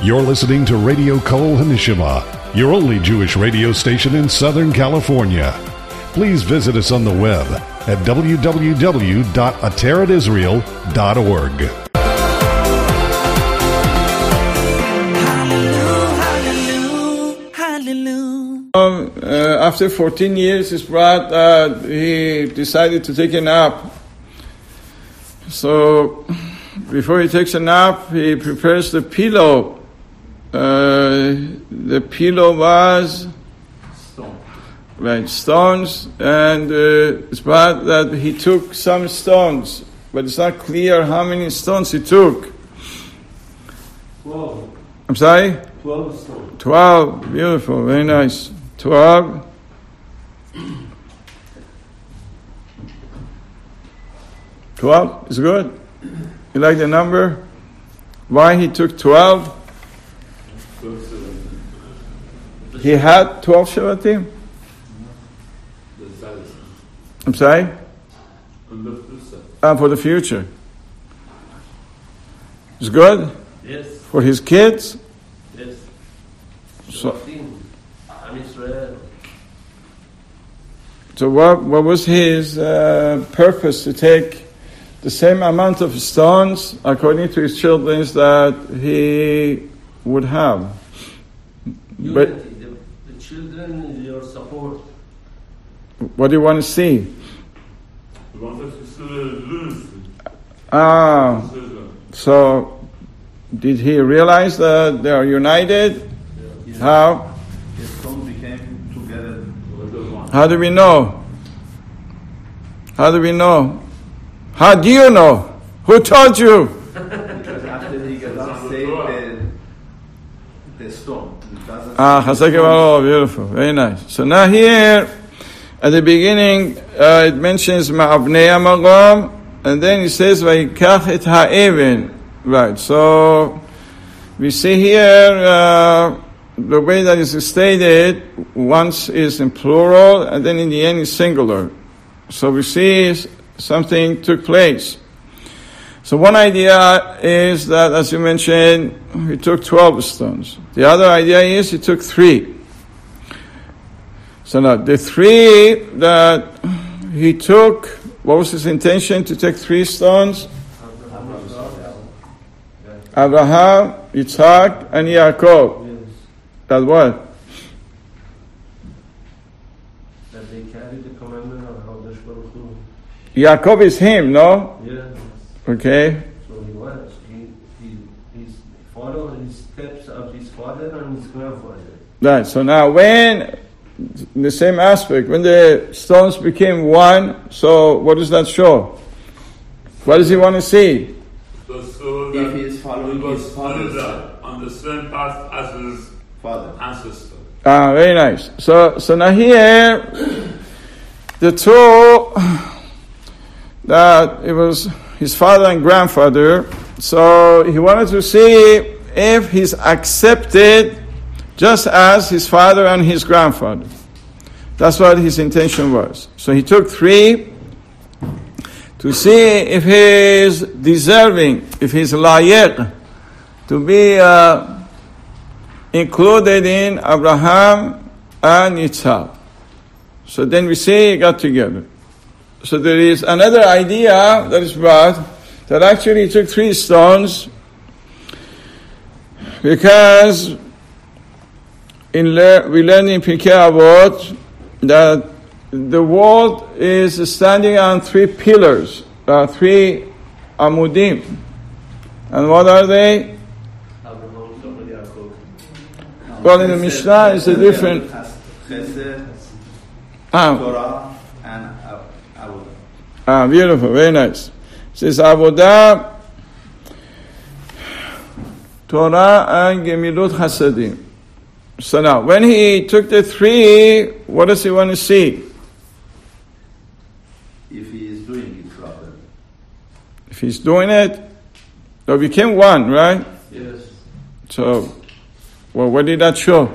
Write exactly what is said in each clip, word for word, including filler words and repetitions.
You're listening to Radio Kol Hanishima, your only Jewish radio station in Southern California. Please visit us on the web at w w w dot ateret israel dot org. Um, uh, after fourteen years, his brat, uh, he decided to take a nap. So, before he takes a nap, he prepares the pillow. Uh, the pillow was Stone. right stones, and uh, it's bad that he took some stones, but it's not clear how many stones he took. Twelve. I'm sorry? Twelve stones. Twelve. Beautiful. Very nice. Twelve. Twelve is good. You like the number? Why he took twelve? He had twelve Shavatim? I'm sorry? Uh, for the future. It's good? Yes. For his kids? Yes. So, Am Israel. so what, what was his uh, purpose to take the same amount of stones according to his children that he would have? Unity. But the, the children is your support. what do you want to see? We wanted to lose. Ah, so did he realize that they are united? Yes. How? The stones became together. How do we know? How do we know? How do you know? Who told you? Because after he got saved, the, the stone. It doesn't Ah, Chazak, beautiful, very nice. So now here, at the beginning, uh, it mentions Ma'avnei Magom, and then it says Vayikach et ha'even. Right. So we see here uh, the way that is stated. Once is in plural, and then in the end is singular. So we see something took place. So one idea is that, as you mentioned, he took twelve stones. The other idea is he took three. So now, the three that he took, what was his intention to take three stones? Abraham, Yitzhak, and Yaakov. Yes. That what? That they carry the commandment of Hakadosh Baruch Hu. Yaakov is him, no? Yes. Okay. So he was. He, he, he followed his steps of his father and his grandfather. Right. So now, when in the same aspect, when the stones became one, so what does that show? What does he want to see? So If he is following he was his father's on the same path as his father. ancestor. Ah, very nice. So, so now here, the two, that it was his father and grandfather, so he wanted to see if he's accepted just as his father and his grandfather. That's what his intention was. So he took three to see if he is deserving, if he's layiq, to be uh, included in Abraham and Yitzhak. So then we see he got together. So there is another idea that is brought, that actually he took three stones, because in le- we learn in Pirkei Avot that the world is standing on three pillars, uh, three amudim. And what are they? Well, in the Mishnah it's a different... Chesed, Ah, Torah, and Avodah. ah, beautiful, very nice. It says Avodah, Torah, and Gemilut Chasadim. So now, when he took the three, what does he want to see? If he is doing it properly. If he's doing it, it became one, right? Yes. So, well, what did that show?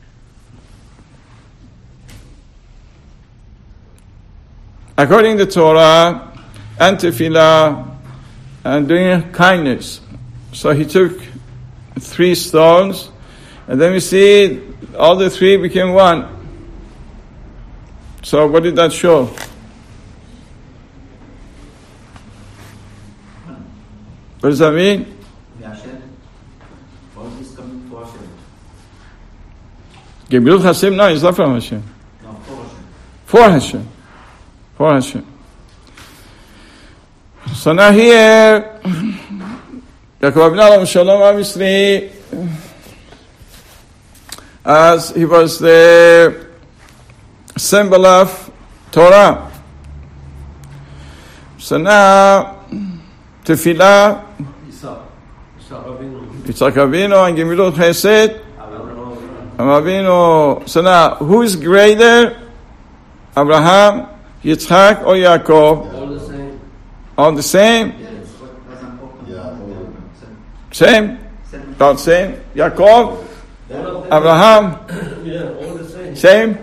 According to Torah and Tefillah and doing kindness. So he took three stones, and then we see all the three became one. So what did that show? What does that mean? All this coming for Hashem. Gemilut Hashem, no, it's not from Hashem. No, for Hashem. For Hashem. For Hashem. So now here, Yaakov Avinu Shalom obviously, as he was the symbol of Torah. So now, Tefillah, Yitzhak Avinu and Gemilut Chesed, Avinu. So now, who is greater? Abraham, Yitzhak, or Yaakov? All the same. All the same? Same? All same? Yaakov? Abraham? Yeah, all the same. Same?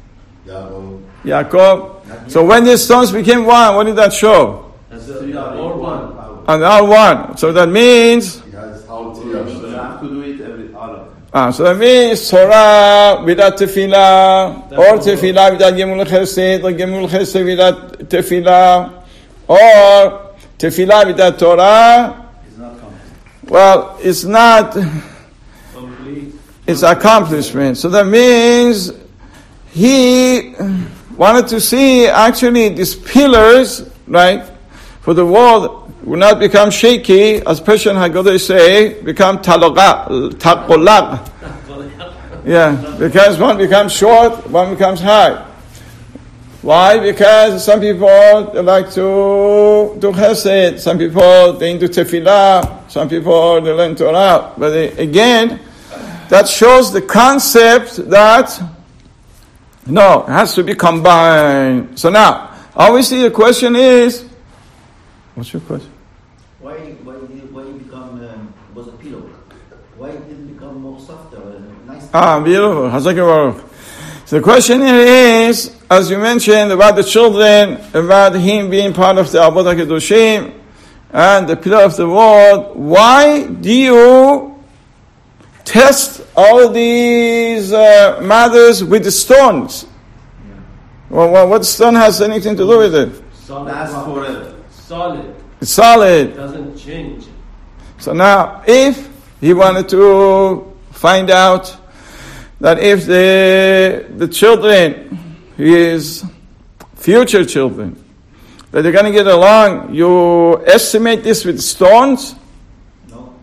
Yaakov. So when the stones became one, what did that show? That's the, all one. And all one. So that means, You have to do it every hour. ah, so that means Torah without tefillah, or tefillah without Gemul Chesed, or Gemul Chesed without tefillah, or tefillah without Torah. It's not complete. Well, it's not, Complete. it's accomplishment. So that means he wanted to see actually these pillars, right, for the world will not become shaky, as Persian Haggadah say, become taqolag. Yeah, because one becomes short, one becomes high. Why? Because some people they like to do chesed, some people they do tefillah, some people they learn Torah. But they, again, that shows the concept that no, it has to be combined. So now, obviously the question is, what's your question? Why, why, did, why it become um, was a pillow? Why it didn't become more softer and nicer? Ah, beautiful. Hazak Baruch. So the question here is, as you mentioned about the children, about him being part of the Avodah Kedoshim and the pillar of the world, why do you test all these uh, matters with the stones? Yeah. Well, well, what stone has anything to do with it? Solid. Last rock. forever. Solid. It's solid. Doesn't change. So now, if he wanted to find out that if the the children, his future children, that they're going to get along, you estimate this with stones? No.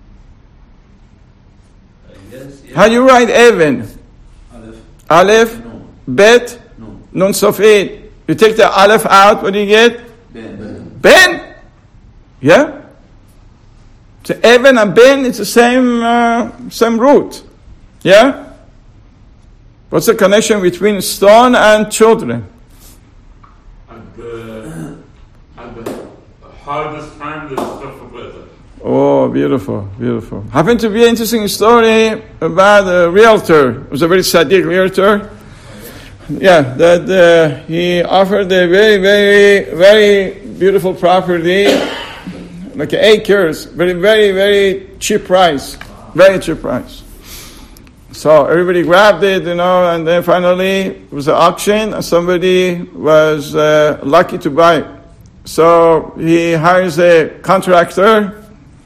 I guess. Yeah. How do you write Even? Aleph. Aleph, No. Bet, No. Nun Sofit. You take the Aleph out, what do you get? Ben. Ben? Yeah? So Even and Ben, it's the same uh, same root. Yeah? What's the connection between stone and children? At the, at the hardest time, there's stuff better. Oh, beautiful, beautiful. Happened to be an interesting story about a realtor. It was a very Sadiq realtor. Yeah, that uh, he offered a very, very, very beautiful property, like acres, very, very, very cheap price. Very cheap price. So everybody grabbed it, you know, and then finally it was an auction, and somebody was uh, lucky to buy it. So he hires a contractor.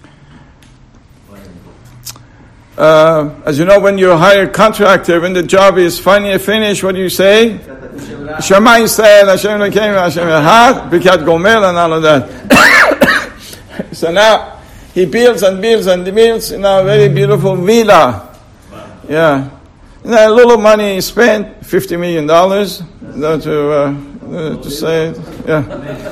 Uh, as you know, when you hire a contractor, when the job is finally finished, what do you say? Shema Yisrael, Hashem Elokeinu, Hashem Echad, Birkat Gomel, and all of that. So now he builds and builds and builds, you know, a very beautiful villa. Yeah, you know, a little money he spent, fifty million dollars, you know, to uh, uh, to say it. Yeah.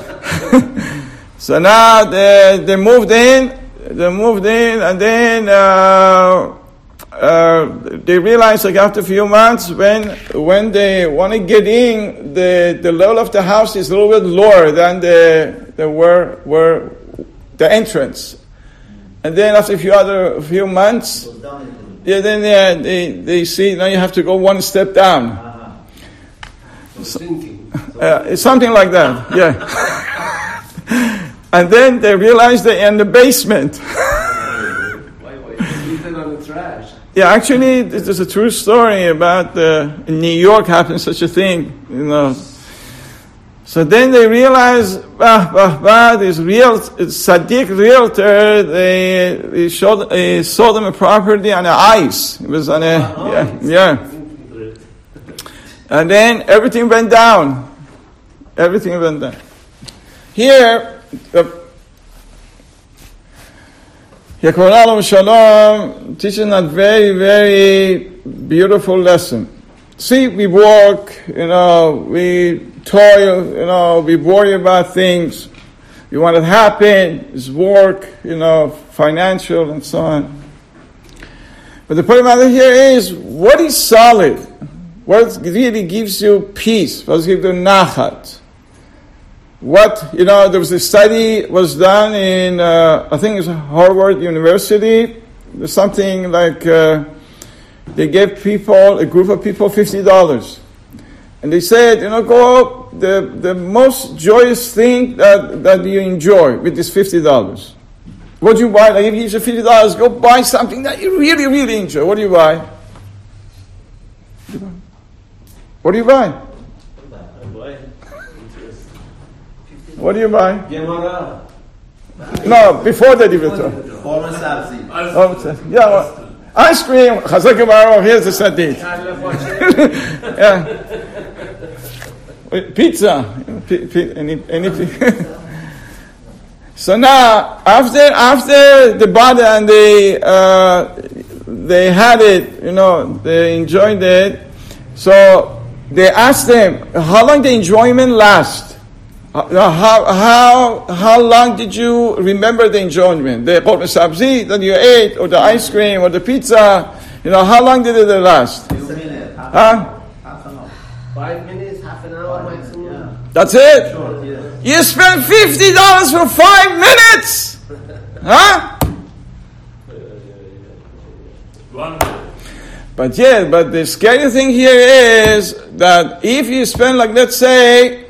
So now they they moved in, they moved in, and then uh, uh, they realized, like after a few months, when when they want to get in, the the level of the house is a little bit lower than the the where where the entrance, and then after a few other a few months. It was down a little. Yeah, then yeah, they they see now you have to go one step down. Uh-huh. So thinking. Uh, it's something like that, yeah. And then they realize they're in the basement. Why, why? trash. Yeah, actually, there's a true story about uh, in New York happened such a thing, you know. So then they realized, bah, bah, bah, this real Sadiq realtor, they, they showed, they sold them a property on a ice. It was on a, yeah, yeah. And then everything went down. Everything went down. Here, the Yaakov Shalom teaching a very, very beautiful lesson. See, we work, you know, we toil, you know, we worry about things. We want it to happen, it's work, you know, financial and so on. But the point about it here is, what is solid? What really gives you peace? What gives you nachat? What, you know, there was a study was done in, uh, I think it was Harvard University. There's something like, uh, they gave people, a group of people, fifty dollars. And they said, you know, go, the, the most joyous thing that, that you enjoy with this fifty dollars. What do you buy? Like, if you give you fifty dollars, go buy something that you really, really enjoy. What do you buy? What do you buy? What do you buy? Gemara. No, before that even. Former Sabzi. Oh, yeah, well, ice cream. Chazak Baruch. Here's the Sadiq. Yeah. Wait, pizza. P- p- any, any so now, after after the bada and they uh, they had it, you know, they enjoyed it. So they asked them, how long the enjoyment last? How how how long did you remember the enjoyment? The korban sabzi that you ate, or the ice cream, or the pizza? You know, how long did it last? Two minutes. Half Huh? Half an hour. Five minutes, half an hour maximum. Yeah. That's it. Short, yeah. You spent fifty dollars for five minutes, huh? One. But yeah, but the scary thing here is that if you spend, like, let's say,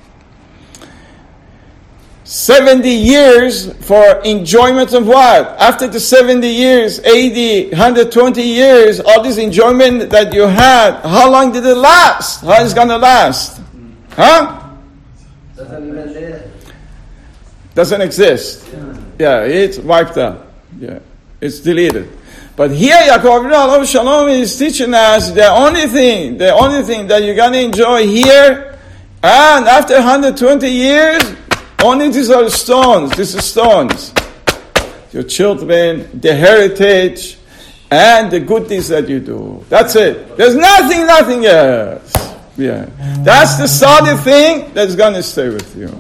seventy years for enjoyment of what? After the seventy years, eighty, one hundred twenty years, all this enjoyment that you had, how long did it last? How is it going to last? Huh? Doesn't even there. Doesn't exist. Yeah, it's wiped out. Yeah, it's deleted. But here, Yaakov Shalom is teaching us the only thing, the only thing that you're going to enjoy here, and after one hundred twenty years, only these are stones. These are stones. Your children, the heritage, and the good things that you do. That's it. There's nothing, nothing else. Yeah. That's the solid thing that's going to stay with you.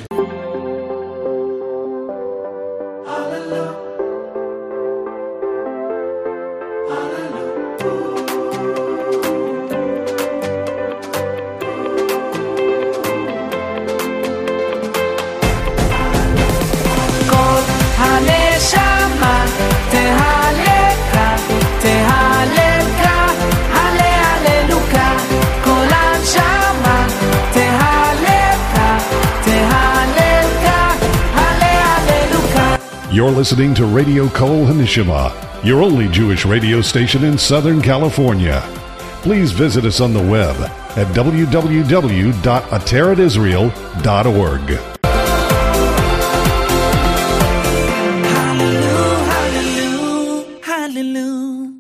You're listening to Radio Kol HaNeshama, your only Jewish radio station in Southern California. Please visit us on the web at w w w dot atarat israel dot org.